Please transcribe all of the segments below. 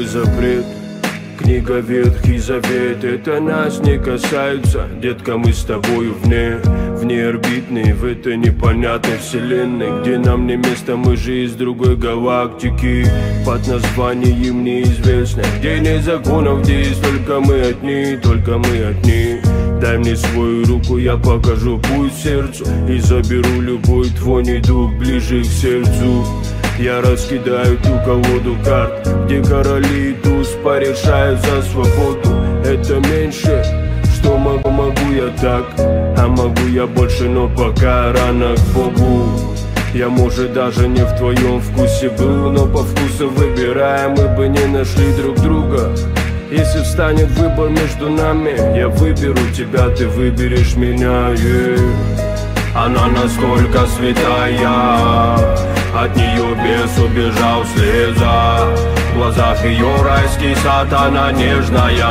запрет. Книга Ветхий Завет, это нас не касается. Детка, мы с тобою внеорбитные, в этой непонятной вселенной, где нам не место, мы же из другой галактики, под названием неизвестной, где нет законов, где есть только мы одни, только мы одни. Дай мне свою руку, я покажу путь сердцу и заберу любой твой недуг ближе к сердцу. Я раскидаю ту колоду карт, где короли и туз порешают за свободу. Это меньше, что могу я так, а могу я больше, но пока рано к Богу. Я, может, даже не в твоем вкусе был, но по вкусу выбираем, мы бы не нашли друг друга. Если встанет выбор между нами, я выберу тебя, ты выберешь меня, Она настолько святая, от нее бес убежал вслед за. В глазах ее райский сад, она нежная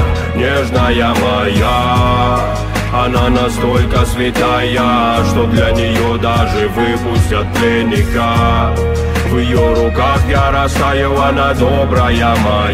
моя. Она настолько святая, что для нее даже выпустят пленника. В ее руках я растаял, она добрая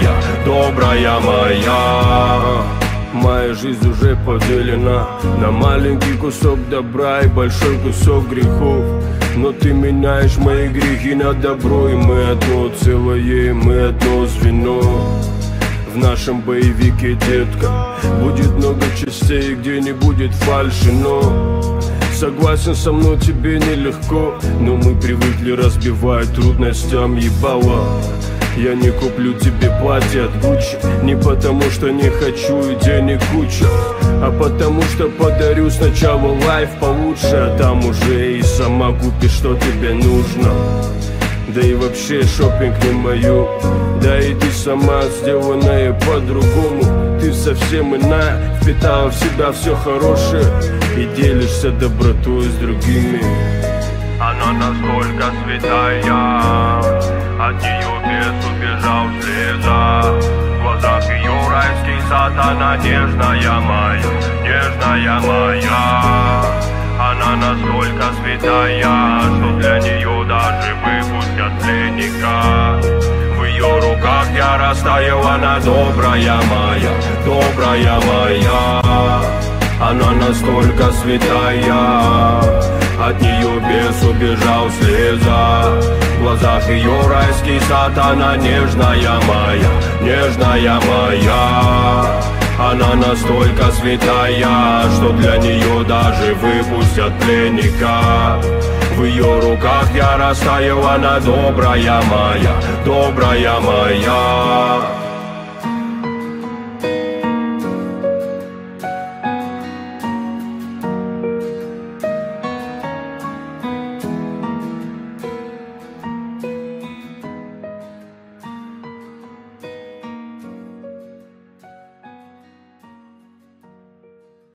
моя. Моя жизнь уже поделена на маленький кусок добра и большой кусок грехов. Но ты меняешь мои грехи на добро, и мы одно целое, мы одно звено. В нашем боевике, детка, будет много частей, где не будет фальши, но согласен, со мной тебе нелегко, но мы привыкли разбивать трудностям ебало. Я не куплю тебе платье от Gucci, не потому что не хочу и денег куча, а потому что подарю сначала лайф получше, а там уже и сама купишь, что тебе нужно. Да и вообще шопинг не мою, да и ты сама сделанная по-другому. Ты совсем иная, впитала в себя все хорошее и делишься добротой с другими. Она настолько святая, от нее бес убежал вслед за. В глазах ее райский сад, она нежная моя. Она настолько святая, что для нее даже выпустят пленника. В ее руках я растаял, она добрая моя. Она настолько святая, от нее бес убежал вслед за. В глазах ее райский сад, она нежная моя. Она настолько святая, что для нее даже выпустят пленника. В ее руках я растаял, она добрая моя.